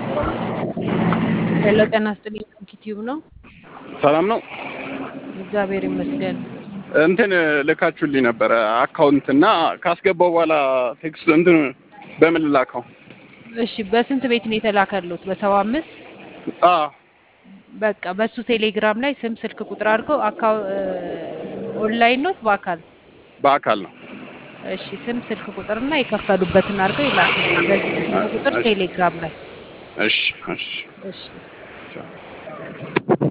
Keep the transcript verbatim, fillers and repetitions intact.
ሄሎ ጤና ይስጥልኝ ዩቲዩብ ነው። ሰላም ነው። እግዚአብሔር ይመስገን። እንትን ልካችሁልኝ ነበረ አካውንት እና ካስገባው በኋላ ቴክስት እንትን በምን ላከው? እሺ በስንት ቤት ነው የተላከሉት? በሰባ አምስት አ በቃ በሱ ቴሌግራም ላይ ስም ስልክ ቁጥር አድርገው አካው ኦንላይን ነው በአካል በአካል ነው። እሺ ስም ስልክ ቁጥርና የከፈሉበትን አድርገው ይላኩልኝ በዚህ ስልክ ቁጥር ቴሌግራም ላይ እሺ እሺ እሺ